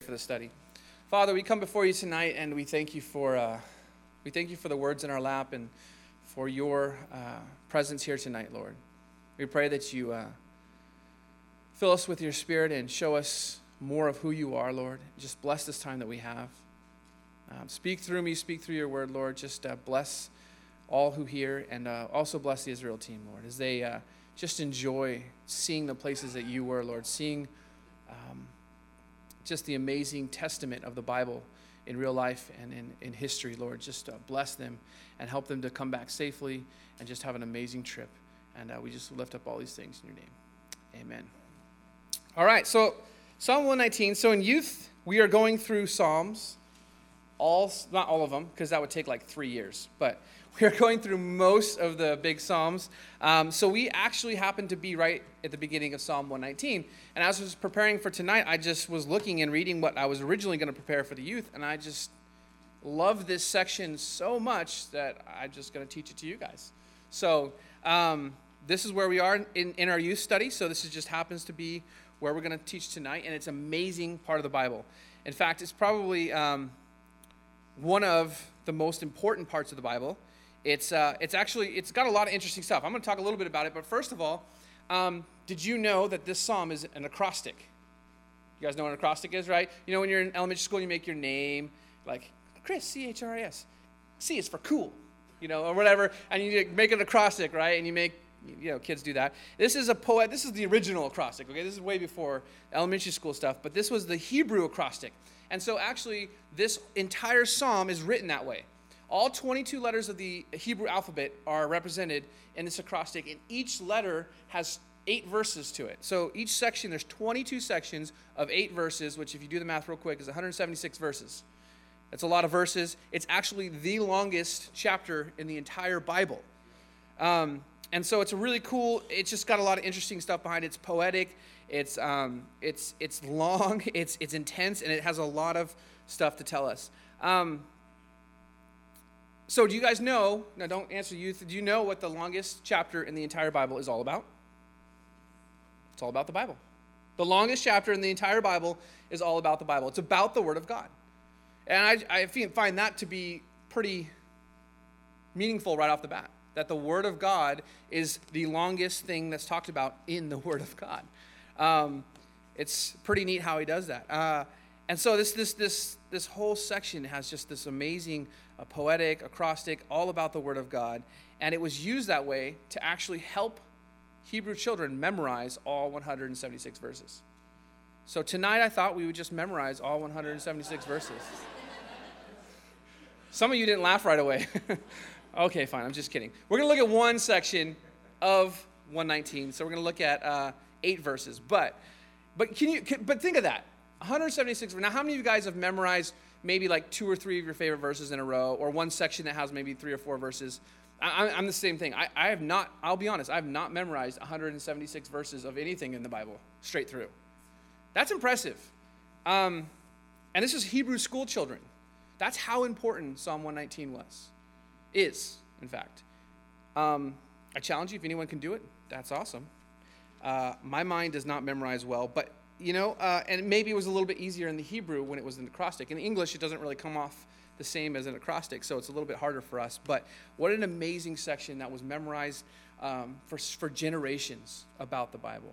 for the study. Father, we come before you tonight, and we thank you for the words in our lap and for your presence here tonight, Lord. We pray that you fill us with your Spirit and show us more of who you are, Lord. Just bless this time that we have. Speak through me, speak through your word, Lord. Just bless all who hear, and also bless the Israel team, Lord, as they just enjoy seeing the places that you were, Lord, seeing just the amazing testament of the Bible in real life and in history, Lord. Just bless them and help them to come back safely and just have an amazing trip. And we just lift up all these things in your name. Amen. All right, so Psalm 119. So in youth, we are going through Psalms, not all of them, because that would take like 3 years, but we are going through most of the big Psalms. So we actually happen to be right at the beginning of Psalm 119. And as I was preparing for tonight, I just was looking and reading what I was originally going to prepare for the youth, and I just love this section so much that I'm just going to teach it to you guys. So this is where we are in our youth study. So this just happens to be where we're going to teach tonight, and it's an amazing part of the Bible. In fact, it's probably one of the most important parts of the Bible. It's got a lot of interesting stuff. I'm going to talk a little bit about it, but first of all, did you know that this psalm is an acrostic? You guys know what an acrostic is, right? You know when you're in elementary school, you make your name, like Chris, C-H-R-I-S. C is for cool, or whatever, and you make an acrostic, right? And you make, kids do that. This is the original acrostic, okay? This is way before elementary school stuff, but this was the Hebrew acrostic. And so actually, this entire psalm is written that way. All 22 letters of the Hebrew alphabet are represented in this acrostic, and each letter has 8 verses to it. So each section, there's 22 sections of 8 verses, which if you do the math real quick is 176 verses. That's a lot of verses. It's actually the longest chapter in the entire Bible. And so it's a really cool, it's just got a lot of interesting stuff behind it. It's poetic, it's long, it's intense, and it has a lot of stuff to tell us. So do you guys know, now don't answer youth, do you know what the longest chapter in the entire Bible is all about? It's all about the Bible. The longest chapter in the entire Bible is all about the Bible. It's about the Word of God. And I find that to be pretty meaningful right off the bat, that the Word of God is the longest thing that's talked about in the Word of God. It's pretty neat how he does that. And so this whole section has just this amazing poetic, acrostic, all about the Word of God. And it was used that way to actually help Hebrew children memorize all 176 verses. So tonight I thought we would just memorize all 176 verses. Some of you didn't laugh right away. Okay, fine, I'm just kidding. We're going to look at one section of 119. So we're going to look at 8 verses. But think of that. 176. Now, how many of you guys have memorized maybe like 2 or 3 of your favorite verses in a row, or one section that has maybe 3 or 4 verses? I'm the same thing. I have not, I'll be honest, I have not memorized 176 verses of anything in the Bible straight through. That's impressive. And this is Hebrew school children. That's how important Psalm 119 is, in fact. I challenge you, if anyone can do it, that's awesome. My mind does not memorize well, but and maybe it was a little bit easier in the Hebrew when it was in the acrostic. In English, it doesn't really come off the same as an acrostic, so it's a little bit harder for us. But what an amazing section that was memorized for generations about the Bible.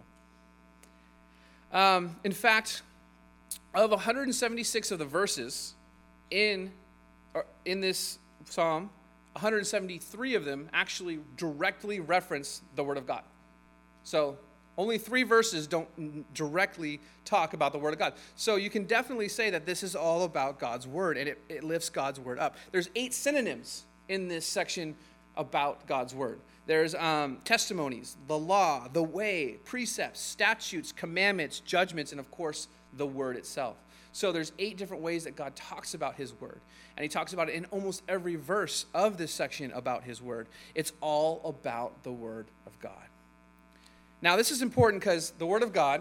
In fact, of 176 of the verses in this psalm, 173 of them actually directly reference the Word of God. So only 3 verses don't directly talk about the Word of God. So you can definitely say that this is all about God's Word, and it lifts God's Word up. There's 8 synonyms in this section about God's Word. There's testimonies, the law, the way, precepts, statutes, commandments, judgments, and of course, the Word itself. So there's 8 different ways that God talks about His Word. And He talks about it in almost every verse of this section about His Word. It's all about the Word of God. Now, this is important because the Word of God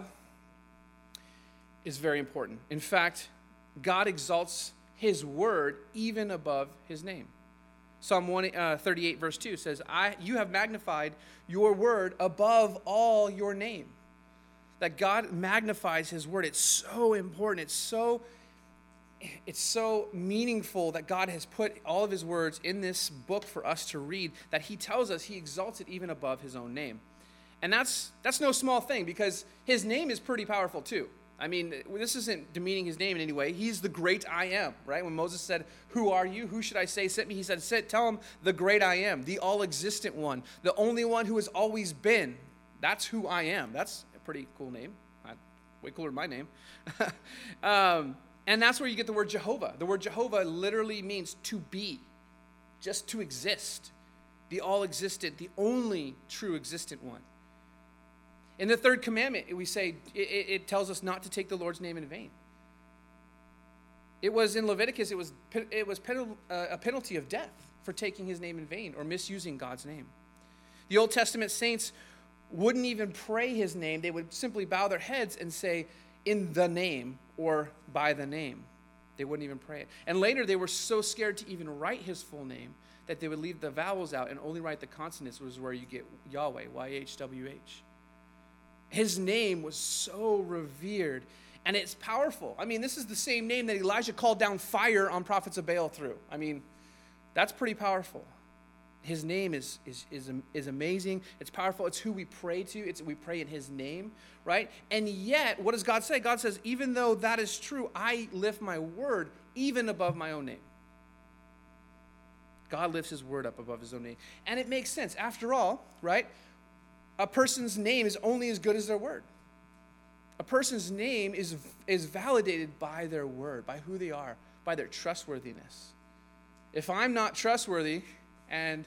is very important. In fact, God exalts His Word even above His name. Psalm 138, verse 2 says, you have magnified your Word above all your name. That God magnifies His Word. It's so important. It's so it's so meaningful that God has put all of his words in this book for us to read, that he tells us he exalts it even above his own name. And that's no small thing, because his name is pretty powerful too. I mean, this isn't demeaning his name in any way. He's the great I am, right? When Moses said, "Who are you? Who should I say sent me?" He said, tell him the great I am, the all-existent one, the only one who has always been. That's who I am. That's a pretty cool name. Way cooler than my name. And that's where you get the word Jehovah. The word Jehovah literally means to be, just to exist, the all-existent, the only true existent one. In the third commandment, we say, it tells us not to take the Lord's name in vain. It was in Leviticus, it was a penalty of death for taking his name in vain or misusing God's name. The Old Testament saints wouldn't even pray his name. They would simply bow their heads and say, "In the name," or "by the name." They wouldn't even pray it. And later, they were so scared to even write his full name that they would leave the vowels out and only write the consonants, was where you get Yahweh, Y-H-W-H. His name was so revered, and it's powerful. I mean, this is the same name that Elijah called down fire on prophets of Baal through. I mean, that's pretty powerful. His name is amazing. It's powerful. It's who we pray to. We pray in his name, right? And yet, what does God say? God says, even though that is true, I lift my word even above my own name. God lifts his word up above his own name. And it makes sense. After all, right? A person's name is only as good as their word. A person's name is validated by their word, by who they are, by their trustworthiness. If I'm not trustworthy and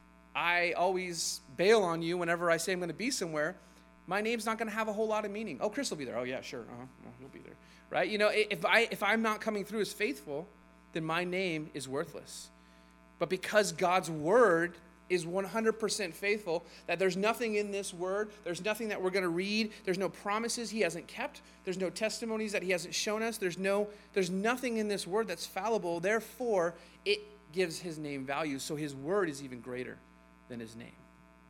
I always bail on you whenever I say I'm going to be somewhere, my name's not going to have a whole lot of meaning. Oh, Chris will be there. Oh, yeah, sure. He'll be there. Right? You know, if I'm not coming through as faithful, then my name is worthless. But because God's word is 100% faithful, that there's nothing in this word, there's nothing that we're going to read, there's no promises he hasn't kept, there's no testimonies that he hasn't shown us, there's nothing in this word that's fallible, therefore it gives his name value, so his word is even greater than his name.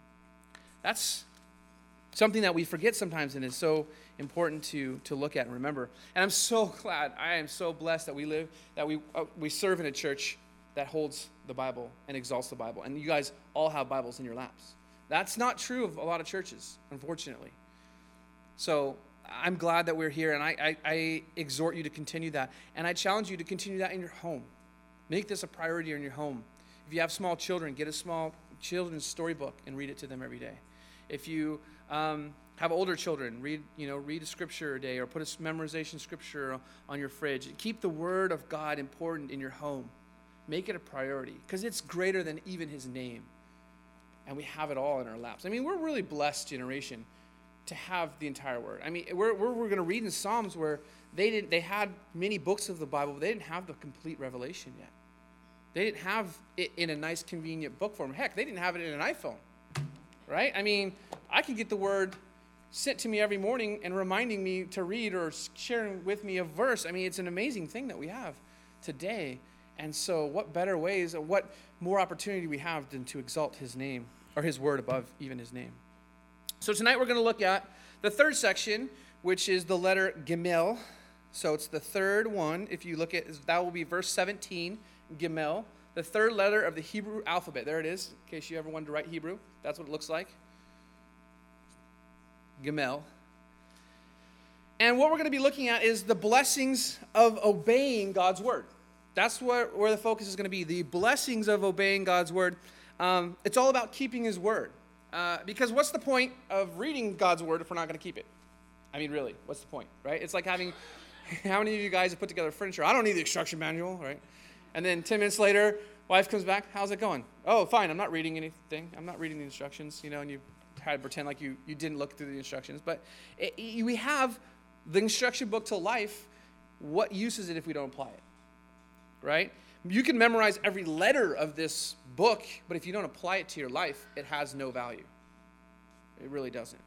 That's something that we forget sometimes, and is so important to look at and remember. And I'm so glad, I am so blessed that we serve in a church that holds the Bible and exalts the Bible. And you guys all have Bibles in your laps. That's not true of a lot of churches, unfortunately. So I'm glad that we're here, and I exhort you to continue that. And I challenge you to continue that in your home. Make this a priority in your home. If you have small children, get a small children's storybook and read it to them every day. If you have older children, read a scripture a day, or put a memorization scripture on your fridge. Keep the word of God important in your home. Make it a priority, because it's greater than even his name. And we have it all in our laps. I mean, we're a really blessed generation to have the entire word. I mean, we're going to read in Psalms where they had many books of the Bible, but they didn't have the complete revelation yet. They didn't have it in a nice, convenient book form. Heck, they didn't have it in an iPhone, right? I mean, I can get the word sent to me every morning and reminding me to read or sharing with me a verse. I mean, it's an amazing thing that we have today. And so what better ways, or what more opportunity we have than to exalt his name, or his word above even his name. So tonight we're going to look at the third section, which is the letter Gimel. So it's the third one. If you look at, that will be verse 17, Gimel, the third letter of the Hebrew alphabet. There it is, in case you ever wanted to write Hebrew. That's what it looks like. Gimel. And what we're going to be looking at is the blessings of obeying God's word. That's where the focus is going to be, the blessings of obeying God's word. It's all about keeping his word. Because what's the point of reading God's word if we're not going to keep it? I mean, really, what's the point, right? It's like having, how many of you guys have put together furniture? I don't need the instruction manual, right? And then 10 minutes later, wife comes back, how's it going? Oh, fine, I'm not reading anything. I'm not reading the instructions, and you try to pretend like you didn't look through the instructions. But we have the instruction book to life. What use is it if we don't apply it? Right? You can memorize every letter of this book, but if you don't apply it to your life, it has no value. It really doesn't.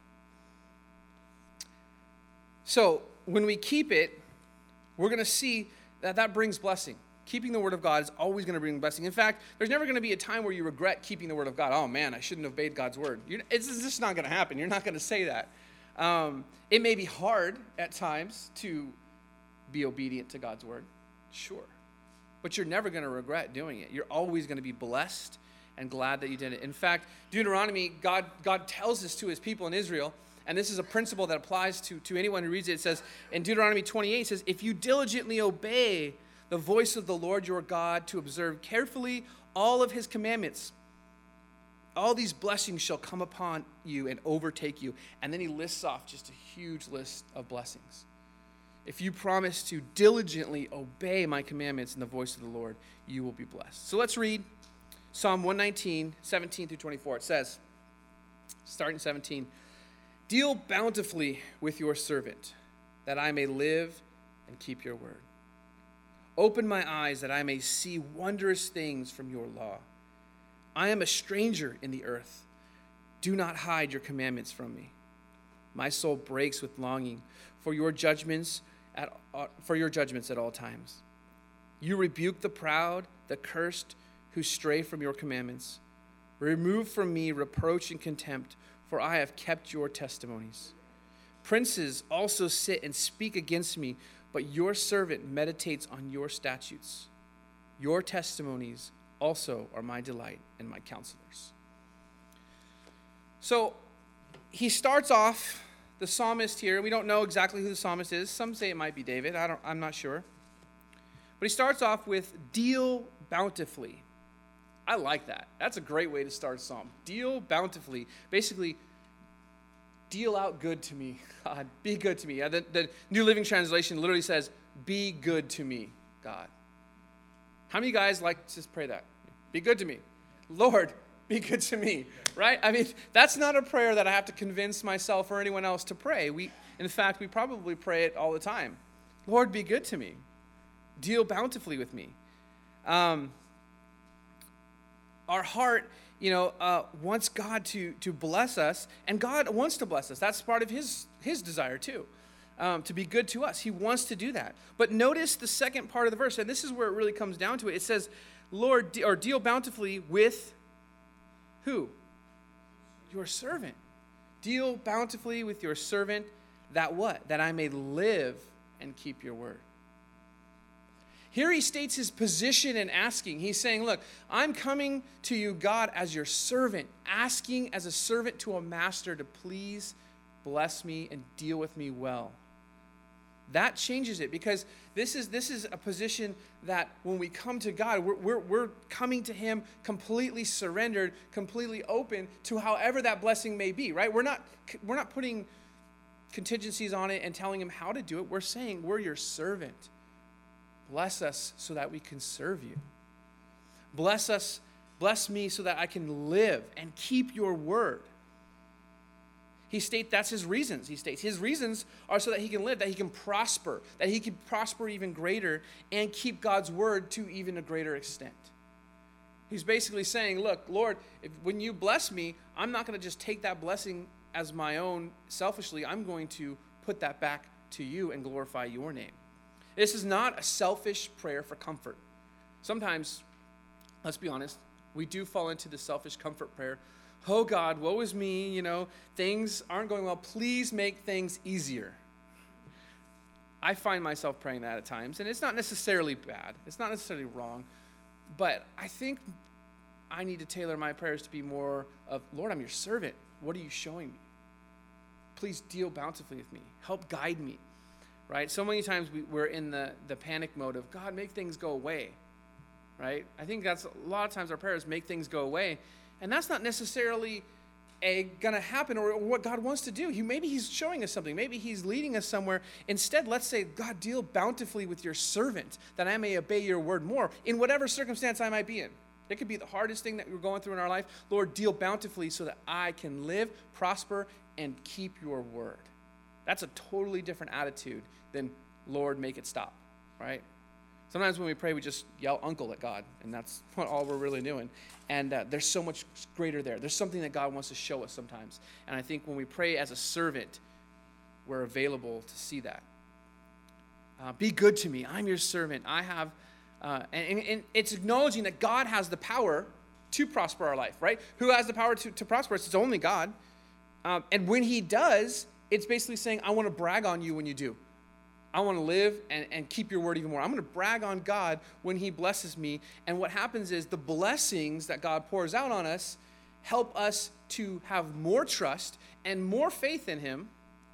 So when we keep it, we're going to see that brings blessing. Keeping the word of God is always going to bring blessing. In fact, there's never going to be a time where you regret keeping the word of God. Oh man, I shouldn't have obeyed God's word. It's just not going to happen. You're not going to say that. It may be hard at times to be obedient to God's word. Sure. But you're never going to regret doing it. You're always going to be blessed and glad that you did it. In fact, Deuteronomy, God tells this to his people in Israel, and this is a principle that applies to anyone who reads it. It says, in Deuteronomy 28, it says, if you diligently obey the voice of the Lord your God to observe carefully all of his commandments, all these blessings shall come upon you and overtake you. And then he lists off just a huge list of blessings. If you promise to diligently obey my commandments in the voice of the Lord, you will be blessed. So let's read Psalm 119, 17 through 24. It says, starting 17, deal bountifully with your servant, that I may live and keep your word. Open my eyes that I may see wondrous things from your law. I am a stranger in the earth. Do not hide your commandments from me. My soul breaks with longing for your judgments at all times. You rebuke the proud, the cursed, who stray from your commandments. Remove from me reproach and contempt, for I have kept your testimonies. Princes also sit and speak against me, but your servant meditates on your statutes. Your testimonies also are my delight and my counselors. So he starts off, the psalmist here, we don't know exactly who the psalmist is. Some say it might be David. I'm not sure. But he starts off with deal bountifully. I like that. That's a great way to start a psalm. Deal bountifully. Basically, deal out good to me. God, be good to me. The New Living Translation literally says, be good to me, God. How many guys like to just pray that? Be good to me. Lord, be good to me, right? I mean, that's not a prayer that I have to convince myself or anyone else to pray. In fact, we probably pray it all the time. Lord, be good to me. Deal bountifully with me. Our heart, wants God to bless us, and God wants to bless us. That's part of his desire too, to be good to us. He wants to do that. But notice the second part of the verse, and this is where it really comes down to it. It says, Lord, or deal bountifully with who? Your servant. Deal bountifully with your servant, that what? That I may live and keep your word. Here he states his position in asking. He's saying, look, I'm coming to you, God, as your servant, asking as a servant to a master to please bless me and deal with me well. That changes it, because this is a position that when we come to God, we're coming to him completely surrendered, completely open to however that blessing may be, right? We're not putting contingencies on it and telling him how to do it. We're saying we're your servant. Bless us so that we can serve you. Bless me so that I can live and keep your word. That's his reasons. He states his reasons are so that he can live, that he can prosper, that he can prosper even greater and keep God's word to even a greater extent. He's basically saying, look, Lord, when you bless me, I'm not going to just take that blessing as my own selfishly. I'm going to put that back to you and glorify your name. This is not a selfish prayer for comfort. Sometimes, let's be honest, we do fall into the selfish comfort prayer. Oh God, woe is me, things aren't going well. Please make things easier. I find myself praying that at times, and it's not necessarily bad. It's not necessarily wrong. But I think I need to tailor my prayers to be more of, Lord, I'm your servant. What are you showing me? Please deal bountifully with me. Help guide me. Right? So many times we're in the panic mode of, God, make things go away. Right? I think that's a lot of times our prayers make things go away. And that's not necessarily going to happen or what God wants to do. Maybe he's showing us something. Maybe he's leading us somewhere. Instead, let's say, God, deal bountifully with your servant, that I may obey your word more in whatever circumstance I might be in. It could be the hardest thing that we're going through in our life. Lord, deal bountifully so that I can live, prosper, and keep your word. That's a totally different attitude than, Lord, make it stop, right? Sometimes when we pray, we just yell uncle at God, and that's all we're really doing. And there's so much greater there. There's something that God wants to show us sometimes. And I think when we pray as a servant, we're available to see that. Be good to me. I'm your servant. I have, and it's acknowledging that God has the power to prosper our life, right? Who has the power to prosper us? It's only God. And when he does, it's basically saying, I want to brag on you when you do. I want to live and keep your word even more. I'm going to brag on God when he blesses me. And what happens is the blessings that God pours out on us help us to have more trust and more faith in him.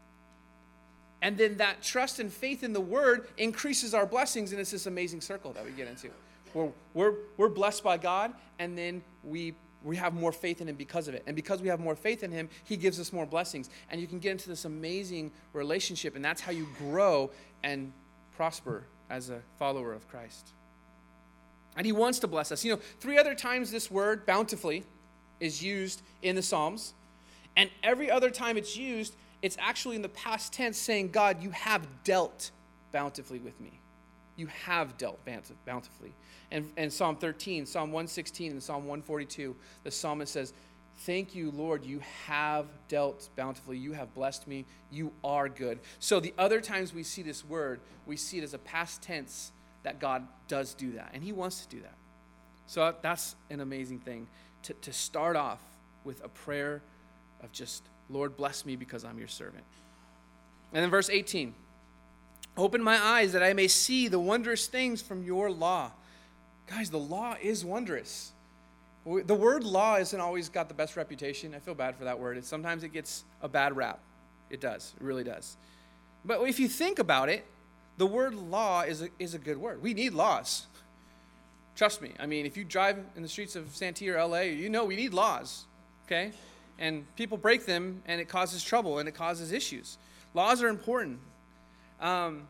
And then that trust and faith in the word increases our blessings, and it's this amazing circle that we get into. We're blessed by God, and then we have more faith in him because of it. And because we have more faith in him, he gives us more blessings. And you can get into this amazing relationship, and that's how you grow and prosper as a follower of Christ. And he wants to bless us. 3 other times this word, bountifully, is used in the Psalms. And every other time it's used, it's actually in the past tense saying, God, you have dealt bountifully with me. You have dealt bountifully. And Psalm 13, Psalm 116, and Psalm 142, the psalmist says, thank you, Lord, you have dealt bountifully. You have blessed me. You are good. So the other times we see this word, we see it as a past tense that God does do that. And he wants to do that. So that's an amazing thing, to start off with a prayer of just, Lord, bless me because I'm your servant. And then verse 18, open my eyes that I may see the wondrous things from your law. Guys, the law is wondrous. The word law isn't always got the best reputation. I feel bad for that word. Sometimes it gets a bad rap. It does. It really does. But if you think about it, the word law is a good word. We need laws. Trust me. I mean, if you drive in the streets of Santee or LA, you know we need laws, okay? And people break them, and it causes trouble, and it causes issues. Laws are important. And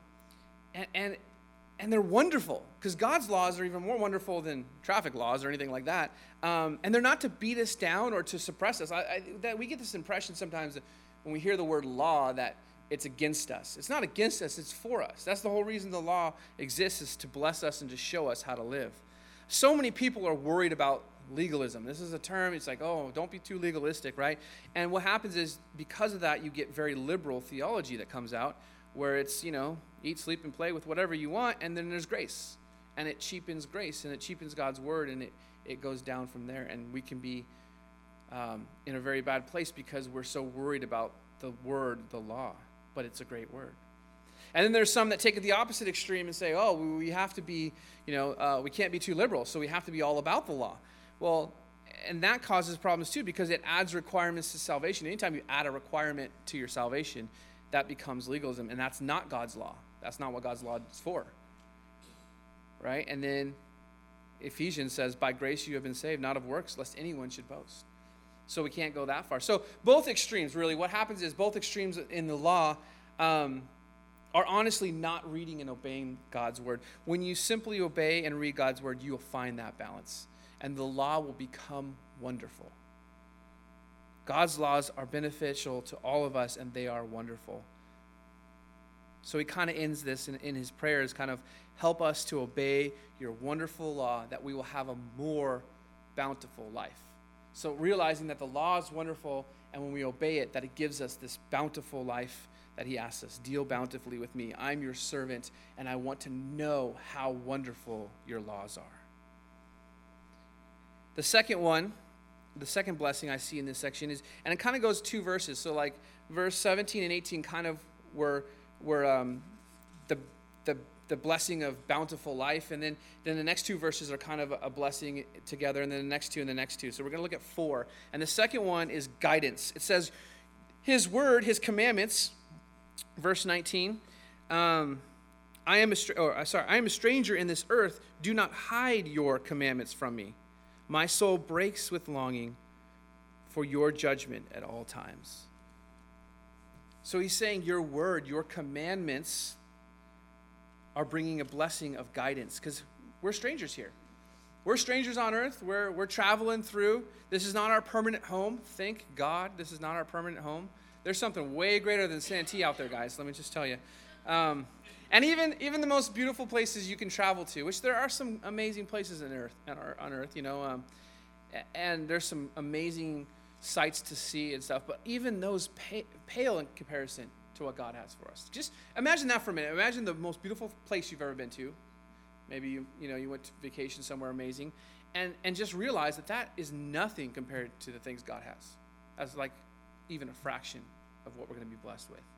they're wonderful, because God's laws are even more wonderful than traffic laws or anything like that. And they're not to beat us down or to suppress us. That we get this impression sometimes that when we hear the word law that it's against us. It's not against us, it's for us. That's the whole reason the law exists, is to bless us and to show us how to live. So many people are worried about legalism. This is a term, it's like, oh, don't be too legalistic, right? And what happens is, because of that, you get very liberal theology that comes out, where it's, eat, sleep, and play with whatever you want, and then there's grace. And it cheapens grace, and it cheapens God's word, and it goes down from there. And we can be in a very bad place because we're so worried about the word, the law. But it's a great word. And then there's some that take it the opposite extreme and say, oh, we have to be, we can't be too liberal, so we have to be all about the law. Well, and that causes problems too, because it adds requirements to salvation. Anytime you add a requirement to your salvation, that becomes legalism, and that's not God's law. That's not what God's law is for, right? And then Ephesians says, by grace you have been saved, not of works, lest anyone should boast. So we can't go that far. So both extremes, really, what happens is both extremes in the law are honestly not reading and obeying God's word. When you simply obey and read God's word, you will find that balance, and the law will become wonderful. God's laws are beneficial to all of us, and they are wonderful. So he kind of ends this in his prayers, kind of help us to obey your wonderful law, that we will have a more bountiful life. So realizing that the law is wonderful, and when we obey it, that it gives us this bountiful life that he asks us. Deal bountifully with me. I'm your servant, and I want to know how wonderful your laws are. The second blessing I see in this section is, and it kind of goes 2 verses. So like verse 17 and 18 kind of were the blessing of bountiful life, and then the next 2 verses are kind of a blessing together, and then the next 2 and the next 2. So we're going to look at 4. And the second one is guidance. It says, his word, his commandments, verse 19, I am a stranger in this earth. Do not hide your commandments from me. My soul breaks with longing for your judgment at all times. So he's saying your word, your commandments are bringing a blessing of guidance, because we're strangers here. We're strangers on earth. We're traveling through. This is not our permanent home. Thank God this is not our permanent home. There's something way greater than Santee out there, guys. Let me just tell you. And even the most beautiful places you can travel to, which there are some amazing places on earth, and there's some amazing sights to see and stuff, but even those pale in comparison to what God has for us. Just imagine that for a minute. Imagine the most beautiful place you've ever been to. Maybe you went to vacation somewhere amazing, and just realize that is nothing compared to the things God has, as like even a fraction of what we're going to be blessed with.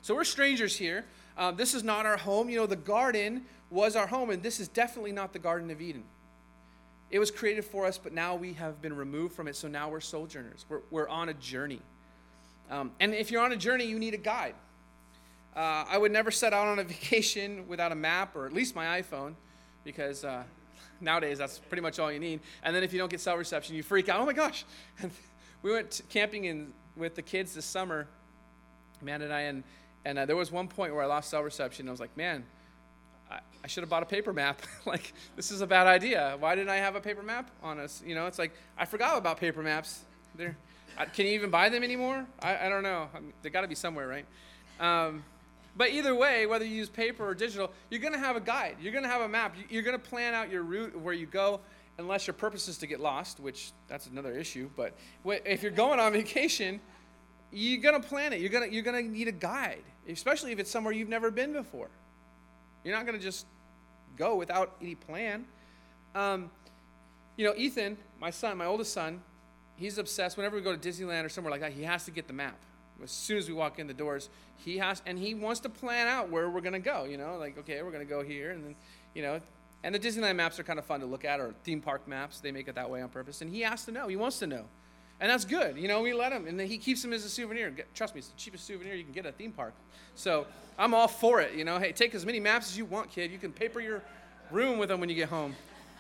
So we're strangers here. This is not our home. You know, the garden was our home, and this is definitely not the Garden of Eden. It was created for us, but now we have been removed from it, so now we're sojourners. We're on a journey. And if you're on a journey, you need a guide. I would never set out on a vacation without a map, or at least my iPhone, because nowadays that's pretty much all you need. And then if you don't get cell reception, you freak out. Oh my gosh. We went camping with the kids this summer, Amanda and I, and there was one point where I lost cell reception. I was like, man, I should have bought a paper map. Like, this is a bad idea. Why didn't I have a paper map on us? You know, it's like, I forgot about paper maps. Can you even buy them anymore? I don't know. They got to be somewhere, right? But either way, whether you use paper or digital, you're going to have a guide. You're going to have a map. You're going to plan out your route where you go, unless your purpose is to get lost, which that's another issue. But if you're going on vacation, you're going to plan it. You're going to need a guide, especially if it's somewhere you've never been before. You're not going to just go without any plan. You know, Ethan, my son, my oldest son, he's obsessed. Whenever we go to Disneyland or somewhere like that, he has to get the map. As soon as we walk in the doors, he wants to plan out where we're going to go, you know, like, okay, we're going to go here, and then, you know, and the Disneyland maps are kind of fun to look at, or theme park maps. They make it that way on purpose, and he has to know. He wants to know, and that's good. You know, we let him, and then he keeps them as a souvenir. Trust me, it's the cheapest souvenir you can get at a theme park. So I'm all for it, you know. Hey, take as many maps as you want, kid. You can paper your room with them when you get home.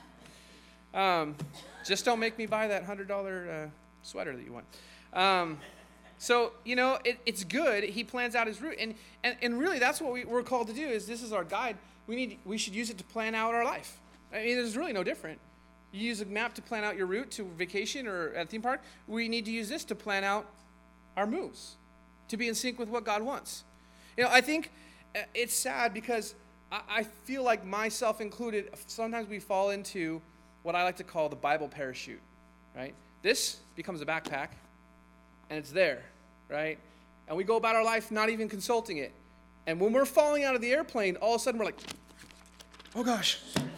Just don't make me buy that $100 sweater that you want. So, you know, it's good. He plans out his route. And really, that's what we're called to do, is this is our guide. We should use it to plan out our life. I mean, there's really no different. You use a map to plan out your route to vacation or at a theme park. We need to use this to plan out our moves, to be in sync with what God wants. You know, I think it's sad because I feel like, myself included, sometimes we fall into what I like to call the Bible parachute, right? This becomes a backpack, and it's there, right? And we go about our life not even consulting it. And when we're falling out of the airplane, all of a sudden we're like, oh gosh.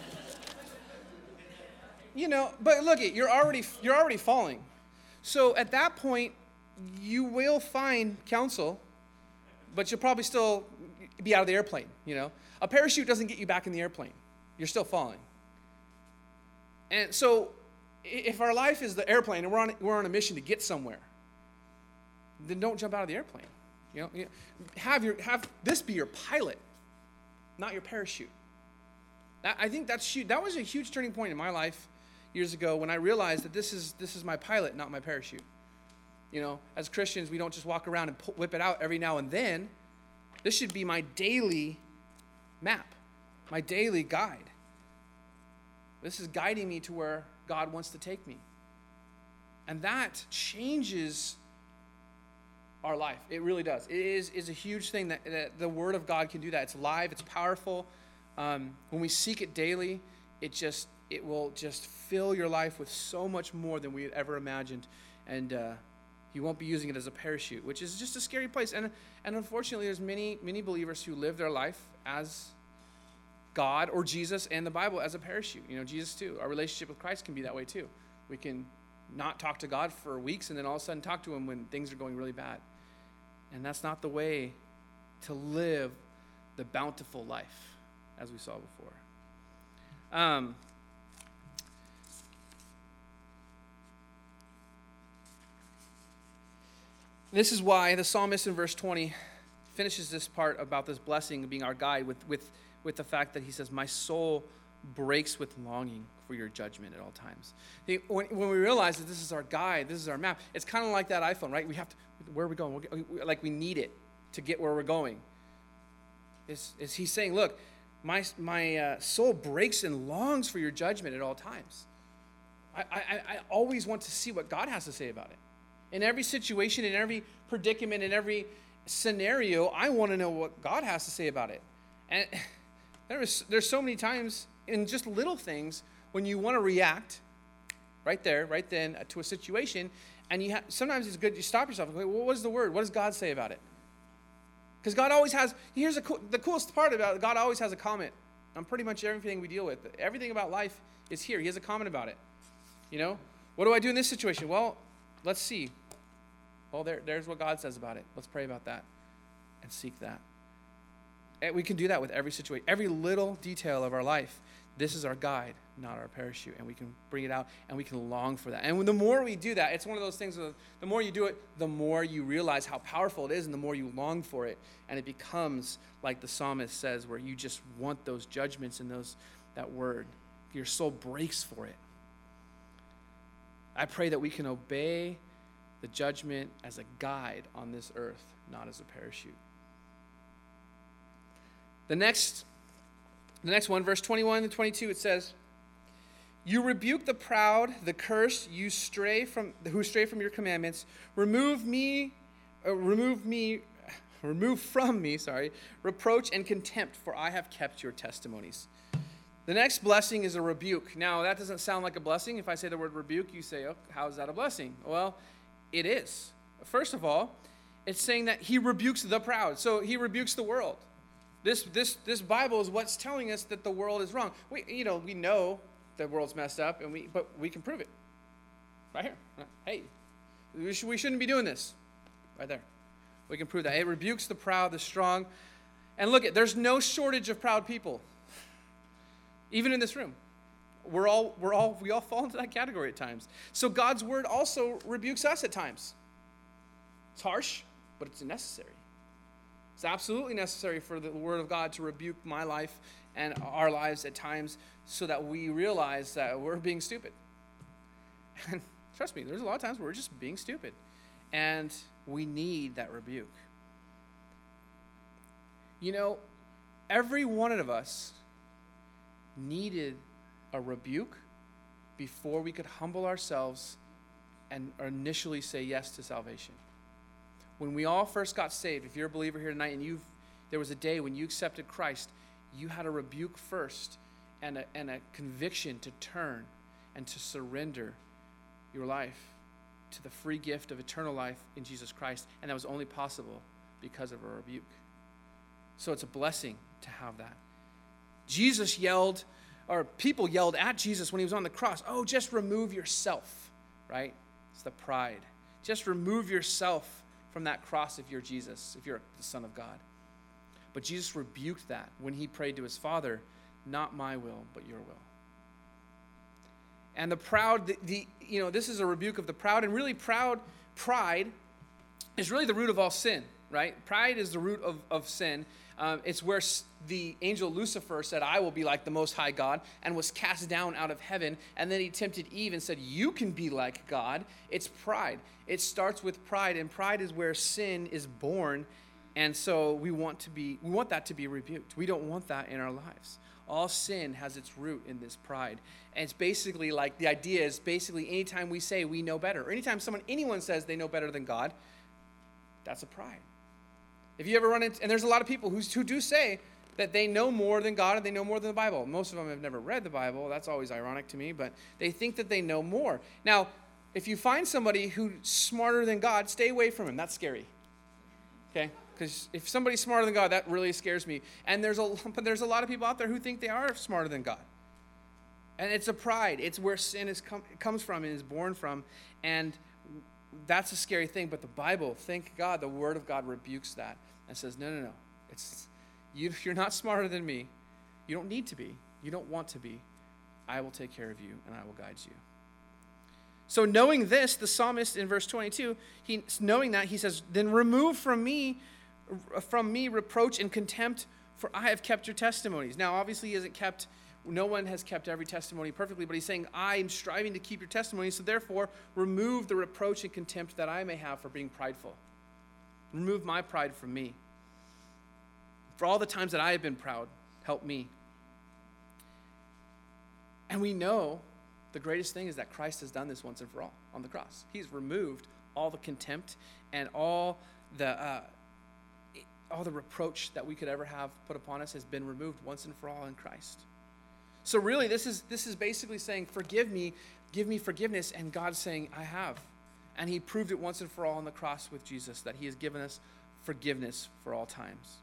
You know, but look, you're already falling. So at that point, you will find counsel, but you'll probably still be out of the airplane, you know. A parachute doesn't get you back in the airplane. You're still falling. And so if our life is the airplane and we're on a mission to get somewhere, then don't jump out of the airplane. You know, have this be your pilot, not your parachute. I think that was a huge turning point in my life years ago, when I realized that this is my pilot, not my parachute. You know, as Christians, we don't just walk around and whip it out every now and then. This should be my daily map, my daily guide. This is guiding me to where God wants to take me. And that changes our life. It really does. It is a huge thing that the Word of God can do that. It's live. It's powerful. When we seek it daily, it will just fill your life with so much more than we had ever imagined. And you won't be using it as a parachute, which is just a scary place. And unfortunately, there's many believers who live their life as God or Jesus and the Bible as a parachute. You know, Jesus too. Our relationship with Christ can be that way too. We can not talk to God for weeks and then all of a sudden talk to him when things are going really bad. And that's not the way to live the bountiful life, as we saw before. This is why the psalmist in verse 20 finishes this part about this blessing being our guide with the fact that he says, my soul breaks with longing for your judgment at all times. When we realize that this is our guide, this is our map, it's kind of like that iPhone, right? We have to, where are we going? Like we need it to get where we're going. Is he's saying, look, my soul breaks and longs for your judgment at all times. I always want to see what God has to say about it. In every situation, in every predicament, in every scenario, I want to know what God has to say about it. And there's so many times in just little things when you want to react right there, right then to a situation, and sometimes it's good you stop yourself and go, well, what is the word? What does God say about it? Because God always has, here's the coolest part about it, God always has a comment on pretty much everything we deal with. Everything about life is here. He has a comment about it. You know, what do I do in this situation? Well, let's see. Well, there's what God says about it. Let's pray about that. and seek that. And we can do that with every situation, every little detail of our life. This is our guide, not our parachute, and we can bring it out, and we can long for that. And the more we do that, it's one of those things where the more you do it, the more you realize how powerful it is, and the more you long for it, and it becomes like the psalmist says, where you just want those judgments and that word. Your soul breaks for it. I pray that we can obey the judgment as a guide on this earth, not as a parachute. The next one, verse 21 and 22, it says, "You rebuke the proud, the cursed, who stray from your commandments. Remove from me, reproach and contempt, for I have kept your testimonies." The next blessing is a rebuke. Now, that doesn't sound like a blessing. If I say the word rebuke, you say, "Oh, how is that a blessing?" Well, it is. First of all, it's saying that he rebukes the proud. So he rebukes the world. This Bible is what's telling us that the world is wrong. We know the world's messed up, but we can prove it. Right here. Hey, we shouldn't be doing this. Right there. We can prove that. It rebukes the proud, the strong. And look, there's no shortage of proud people. Even in this room. We all fall into that category at times. So God's word also rebukes us at times. It's harsh, but it's necessary. It's absolutely necessary for the word of God to rebuke my life and our lives at times so that we realize that we're being stupid. And trust me, there's a lot of times where we're just being stupid. And we need that rebuke. Every one of us needed a rebuke before we could humble ourselves and initially say yes to salvation. When we all first got saved, if you're a believer here tonight and there was a day when you accepted Christ, you had a rebuke first and a conviction to turn and to surrender your life to the free gift of eternal life in Jesus Christ. And that was only possible because of a rebuke. So it's a blessing to have that. People yelled at Jesus when he was on the cross, "Oh, just remove yourself," right? It's the pride. Just remove yourself from that cross if you're Jesus, if you're the Son of God. But Jesus rebuked that when he prayed to his Father, "Not my will, but your will." And the proud, this is a rebuke of the proud, and really pride is really the root of all sin, right? Pride is the root of sin. It's where the angel Lucifer said, "I will be like the Most High God," and was cast down out of heaven. And then he tempted Eve and said, "You can be like God." It's pride. It starts with pride, and pride is where sin is born. And so we want that to be rebuked. We don't want that in our lives. All sin has its root in this pride. And it's basically like, the idea is basically anytime we say we know better, or anytime anyone says they know better than God, that's a pride. If you ever run into, and there's a lot of people who do say that they know more than God and they know more than the Bible. Most of them have never read the Bible. That's always ironic to me, but they think that they know more. Now, if you find somebody who's smarter than God, stay away from him. That's scary. Okay? Because if somebody's smarter than God, that really scares me. And there's a lot of people out there who think they are smarter than God. And it's a pride. It's where sin comes from and is born from. And that's a scary thing. But the Bible, thank God, the Word of God rebukes that and says, no. You're not smarter than me. You don't need to be. You don't want to be. I will take care of you and I will guide you. So knowing this, the psalmist in verse 22, knowing that, he says, "Then remove from me reproach and contempt, for I have kept your testimonies." Now, obviously, no one has kept every testimony perfectly, but he's saying, I am striving to keep your testimonies, so therefore, remove the reproach and contempt that I may have for being prideful. Remove my pride from me. For all the times that I have been proud, help me. And we know the greatest thing is that Christ has done this once and for all on the cross. He's removed all the contempt and all the reproach that we could ever have put upon us has been removed once and for all in Christ. So really, this is basically saying, forgive me, give me forgiveness, and God's saying, I have. And he proved it once and for all on the cross with Jesus, that he has given us forgiveness for all times.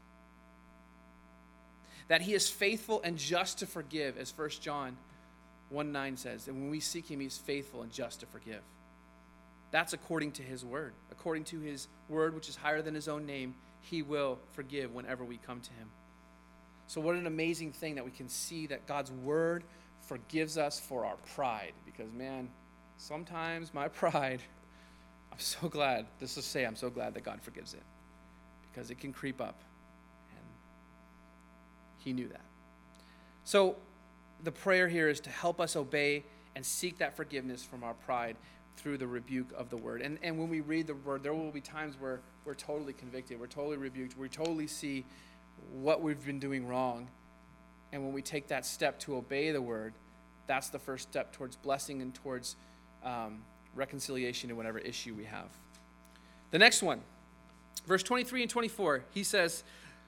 That he is faithful and just to forgive, as 1 John 1:9 says. And when we seek him, he's faithful and just to forgive. That's according to his word. According to his word, which is higher than his own name, he will forgive whenever we come to him. So what an amazing thing that we can see that God's word forgives us for our pride. Because, man, sometimes my pride, I'm so glad that God forgives it. Because it can creep up. And he knew that. So the prayer here is to help us obey and seek that forgiveness from our pride through the rebuke of the word. And when we read the word, there will be times where we're totally convicted, we're totally rebuked, we totally see what we've been doing wrong. And when we take that step to obey the word, that's the first step towards blessing and towards reconciliation in whatever issue we have. The next one, verse 23 and 24, he says,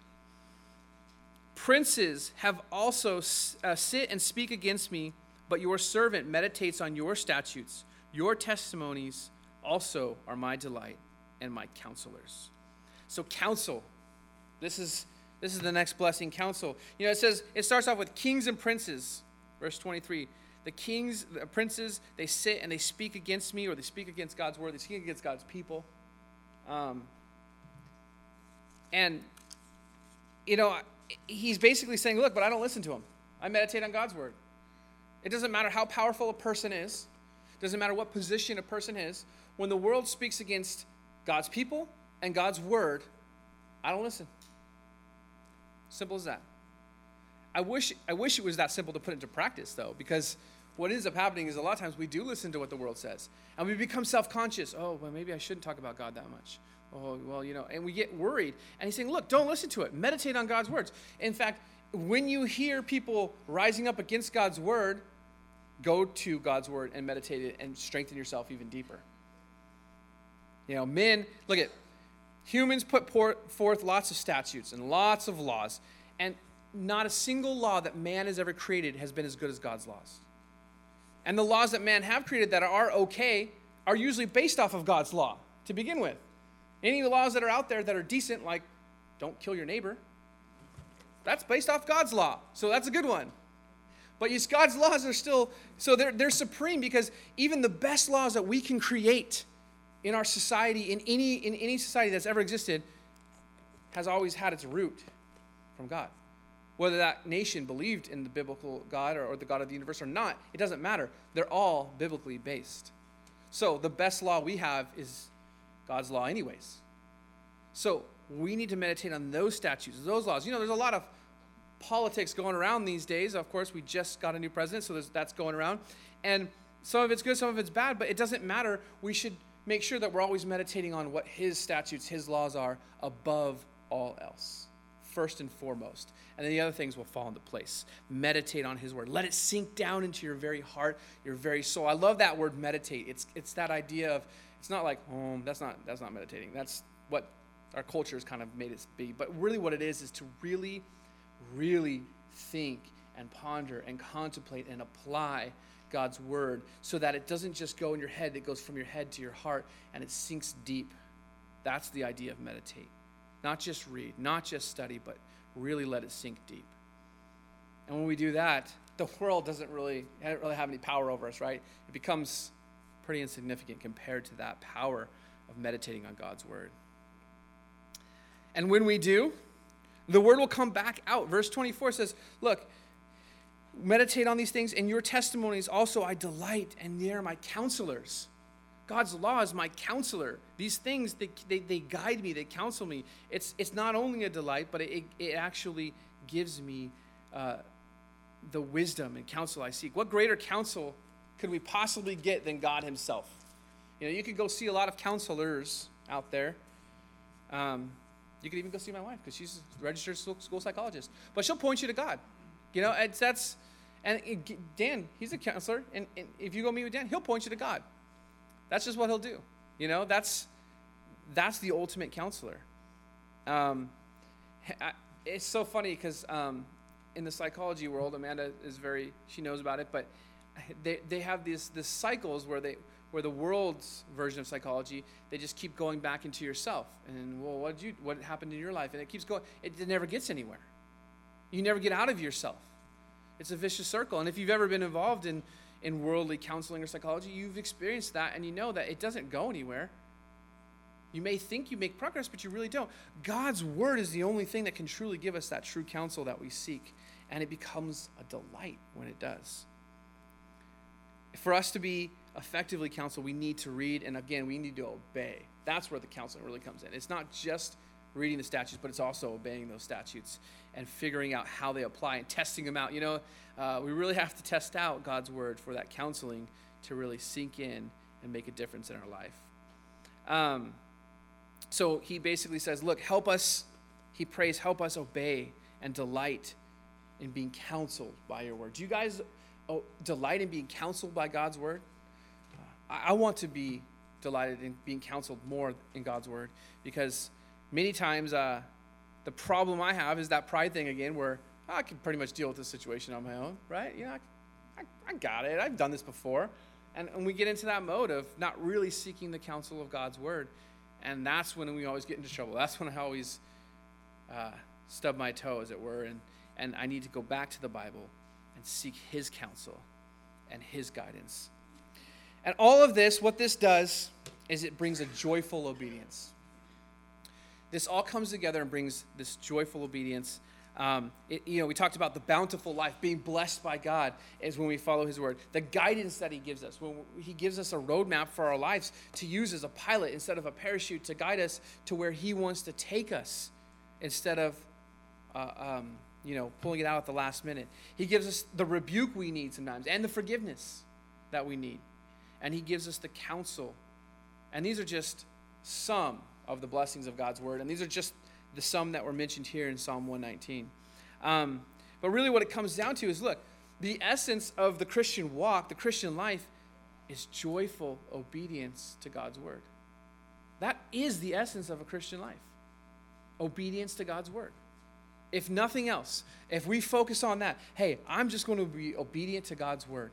princes have also sit and speak against me, but your servant meditates on your statutes. Your testimonies also are my delight and my counselors. So counsel, this is the next blessing, counsel. You know, it starts off with kings and princes, verse 23. The kings, the princes, they sit and they speak against me, or they speak against God's word, they speak against God's people. And, you know, he's basically saying, look, but I don't listen to him. I meditate on God's word. It doesn't matter how powerful a person is. It doesn't matter what position a person is. When the world speaks against God's people and God's word, I don't listen. Simple as that. I wish it was that simple to put into practice, though, because what ends up happening is a lot of times we do listen to what the world says, and we become self-conscious. Oh, well, maybe I shouldn't talk about God that much. Oh, well, you know, and we get worried. And he's saying, look, don't listen to it. Meditate on God's words. In fact, when you hear people rising up against God's word, go to God's word and meditate it and strengthen yourself even deeper. You know, men, look at, humans put forth lots of statutes and lots of laws, and not a single law that man has ever created has been as good as God's laws. And the laws that man have created that are okay are usually based off of God's law to begin with. Any laws that are out there that are decent, like don't kill your neighbor, that's based off God's law. So that's a good one. But yes, God's laws are still, so they're supreme, because even the best laws that we can create in our society, in any society that's ever existed, has always had its root from God. Whether that nation believed in the biblical God or the God of the universe or not, it doesn't matter. They're all biblically based. So the best law we have is God's law anyways. So we need to meditate on those statutes, those laws. You know, there's a lot of politics going around these days. Of course, we just got a new president, so that's going around. And some of it's good, some of it's bad, but it doesn't matter. We should make sure that we're always meditating on what his statutes, his laws are above all else, first and foremost. And then the other things will fall into place. Meditate on his word. Let it sink down into your very heart, your very soul. I love that word, meditate. It's that idea of, it's not like, that's not meditating. That's what our culture has kind of made it be. But really what it is to really, really think and ponder and contemplate and apply God's word, so that it doesn't just go in your head, it goes from your head to your heart and it sinks deep. That's the idea of meditate. Not just read, not just study, but really let it sink deep. And when we do that, the world doesn't really have any power over us, right? It becomes pretty insignificant compared to that power of meditating on God's word. And when we do, the word will come back out. Verse 24 says, look, meditate on these things, and your testimonies also I delight, and they are my counselors. God's law is my counselor. These things, they guide me, they counsel me. It's not only a delight, but it actually gives me the wisdom and counsel I seek. What greater counsel could we possibly get than God himself? You know, you could go see a lot of counselors out there. You could even go see my wife, because she's a registered school psychologist. But she'll point you to God. You know, Dan, he's a counselor, and if you go meet with Dan, he'll point you to God. That's just what he'll do. You know, that's the ultimate counselor. It's so funny because in the psychology world, Amanda she knows about it, but they have these cycles where the world's version of psychology, they just keep going back into yourself. And, well, what happened in your life? And it keeps going. It never gets anywhere. You never get out of yourself. It's a vicious circle. And if you've ever been involved in worldly counseling or psychology, you've experienced that, and you know that it doesn't go anywhere. You may think you make progress, but you really don't. God's word is the only thing that can truly give us that true counsel that we seek, and it becomes a delight when it does. For us to be effectively counseled, we need to read, and again, we need to obey. That's where the counseling really comes in. It's not just reading the statutes, but it's also obeying those statutes and figuring out how they apply and testing them out. We really have to test out God's word for that counseling to really sink in and make a difference in our life. So he basically says, look, help us, he prays, help us obey and delight in being counseled by your word. Do you guys delight in being counseled by God's word? I want to be delighted in being counseled more in God's word, because many times the problem I have is that pride thing again, where I can pretty much deal with this situation on my own, right? I got it. I've done this before. And we get into that mode of not really seeking the counsel of God's word. And that's when we always get into trouble. That's when I always stub my toe, as it were. And I need to go back to the Bible and seek his counsel and his guidance. And all of this, what this does is it brings a joyful obedience. This all comes together and brings this joyful obedience. We talked about the bountiful life, being blessed by God is when we follow his word. The guidance that he gives us, when he gives us a roadmap for our lives to use as a pilot instead of a parachute to guide us to where he wants to take us instead of pulling it out at the last minute. He gives us the rebuke we need sometimes and the forgiveness that we need. And he gives us the counsel. And these are just some of the blessings of God's word. And these are just the some that were mentioned here in Psalm 119. But really what it comes down to is, look, the essence of the Christian walk, the Christian life, is joyful obedience to God's word. That is the essence of a Christian life. Obedience to God's word. If nothing else, if we focus on that, hey, I'm just going to be obedient to God's word.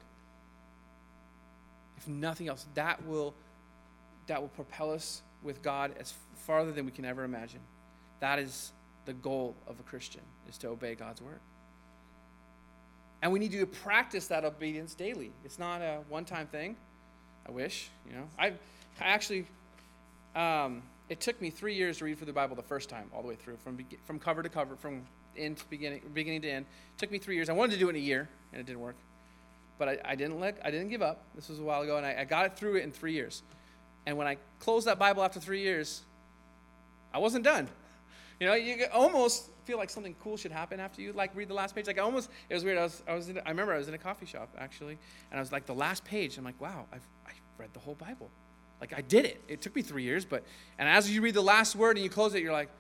If nothing else, that will propel us with God as farther than we can ever imagine. That is the goal of a Christian, is to obey God's word. And we need to practice that obedience daily. It's not a one-time thing. I wish, I actually, it took me 3 years to read through the Bible the first time, all the way through, from cover to cover, from end to beginning to end. It took me 3 years. I wanted to do it in a year, and it didn't work. But I didn't give up. This was a while ago, and I got it through it in 3 years. And when I closed that Bible after 3 years, I wasn't done. You almost feel like something cool should happen after you read the last page. It was weird. I remember I was in a coffee shop actually, and I was like the last page. I'm like, wow, I read the whole Bible. I did it. It took me 3 years, and as you read the last word and you close it, you're like,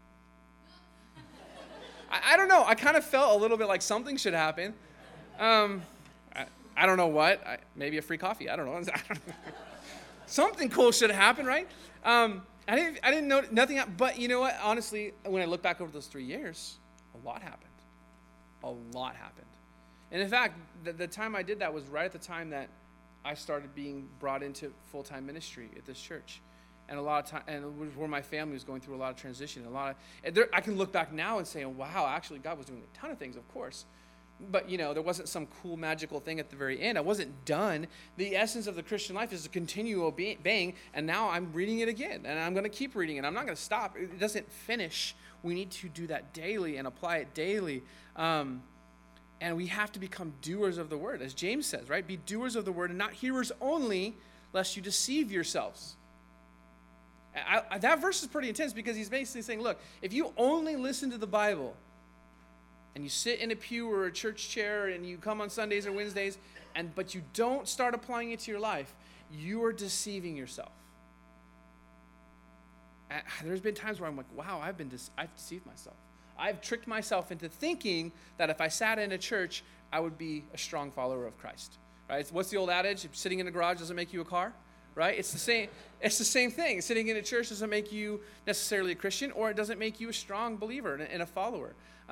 I don't know. I kind of felt a little bit like something should happen. I don't know what. Maybe a free coffee. I don't know. Something cool should happen, right? I didn't know nothing, but you know what? Honestly, when I look back over those 3 years, a lot happened. A lot happened. And in fact, the time I did that was right at the time that I started being brought into full-time ministry at this church. And a lot of time, and it was where my family was going through a lot of transition. I can look back now and say, wow, actually God was doing a ton of things, of course. But, there wasn't some cool magical thing at the very end. I wasn't done. The essence of the Christian life is to continue obeying, and now I'm reading it again, and I'm going to keep reading it. I'm not going to stop. It doesn't finish. We need to do that daily and apply it daily. And we have to become doers of the word, as James says, right? Be doers of the word and not hearers only, lest you deceive yourselves. That verse is pretty intense because he's basically saying, look, if you only listen to the Bible, and you sit in a pew or a church chair and you come on Sundays or Wednesdays, but you don't start applying it to your life, you are deceiving yourself. There's been times where I'm like, wow, I've deceived myself. I've tricked myself into thinking that if I sat in a church, I would be a strong follower of Christ. Right? What's the old adage? Sitting in a garage doesn't make you a car. Right? It's the same thing. Sitting in a church doesn't make you necessarily a Christian, or it doesn't make you a strong believer and a follower.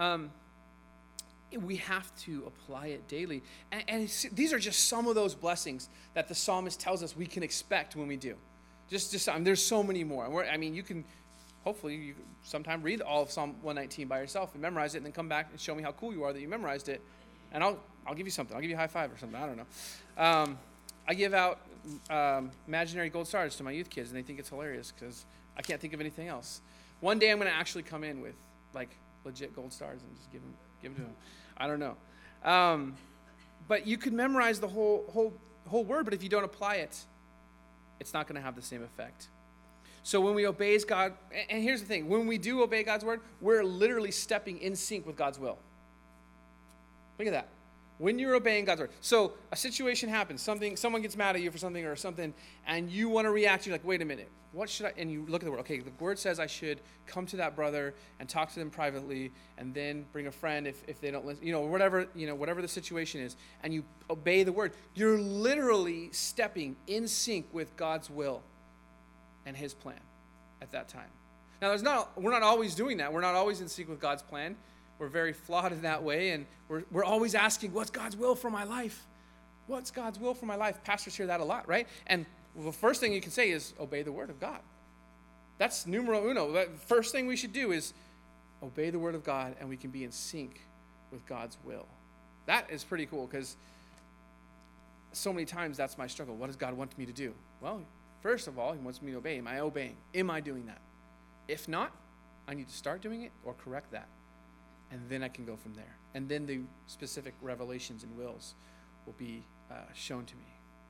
We have to apply it daily. And these are just some of those blessings that the psalmist tells us we can expect when we do. There's so many more. You can, hopefully, you sometime read all of Psalm 119 by yourself and memorize it, and then come back and show me how cool you are that you memorized it. And I'll give you something. I'll give you a high five or something. I don't know. I give out imaginary gold stars to my youth kids, and they think it's hilarious because I can't think of anything else. One day I'm going to actually come in with like legit gold stars and just give them to him. I don't know. But you could memorize the whole word, but if you don't apply it, it's not going to have the same effect. So when we obey God, and here's the thing, when we do obey God's word, we're literally stepping in sync with God's will. Look at that. When you're obeying God's word. So a situation happens, someone gets mad at you for something or something, and you want to react. You're like, wait a minute, what should I? And you look at the word. Okay, the word says I should come to that brother and talk to them privately, and then bring a friend if they don't listen. Whatever the situation is, and you obey the word. You're literally stepping in sync with God's will and His plan at that time. Now, we're not always doing that. We're not always in sync with God's plan. We're very flawed in that way, and we're always asking, what's God's will for my life? What's God's will for my life? Pastors hear that a lot, right? And the first thing you can say is obey the word of God. That's numero uno. The first thing we should do is obey the word of God, and we can be in sync with God's will. That is pretty cool, because so many times that's my struggle. What does God want me to do? Well, first of all, He wants me to obey. Am I obeying? Am I doing that? If not, I need to start doing it or correct that. And then I can go from there. And then the specific revelations and wills will be shown to me.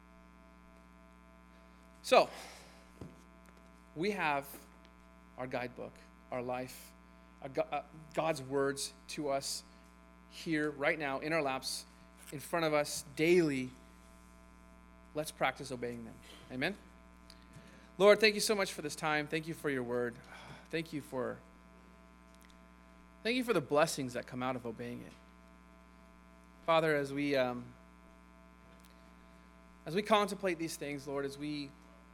So, we have our guidebook, our life, God's words to us here right now in our laps, in front of us daily. Let's practice obeying them. Amen? Lord, thank you so much for this time. Thank you for your word. Thank you for the blessings that come out of obeying it. Father, as we contemplate these things, Lord, as we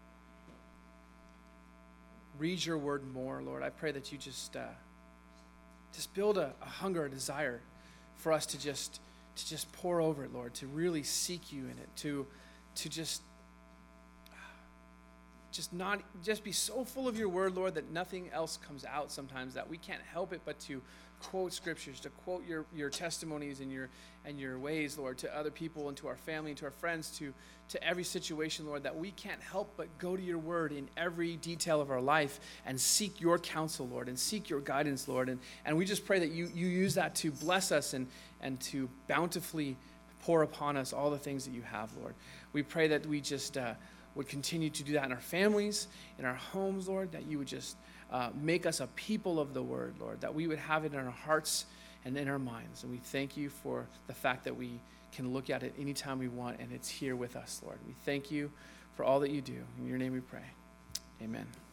read your word more, Lord, I pray that you just build a hunger, a desire for us to just pour over it, Lord, to really seek you in it, to just be so full of your word, Lord, that nothing else comes out sometimes, that we can't help it but to quote scriptures, to quote your testimonies and your ways, Lord, to other people and to our family and to our friends, to every situation, Lord, that we can't help but go to your word in every detail of our life and seek your counsel, Lord, and seek your guidance, Lord. And we just pray that you use that to bless us and to bountifully pour upon us all the things that you have, Lord. We pray that we just would continue to do that in our families, in our homes, Lord, that you would just make us a people of the word, Lord, that we would have it in our hearts and in our minds. And we thank you for the fact that we can look at it anytime we want, and it's here with us, Lord. We thank you for all that you do. In your name we pray. Amen.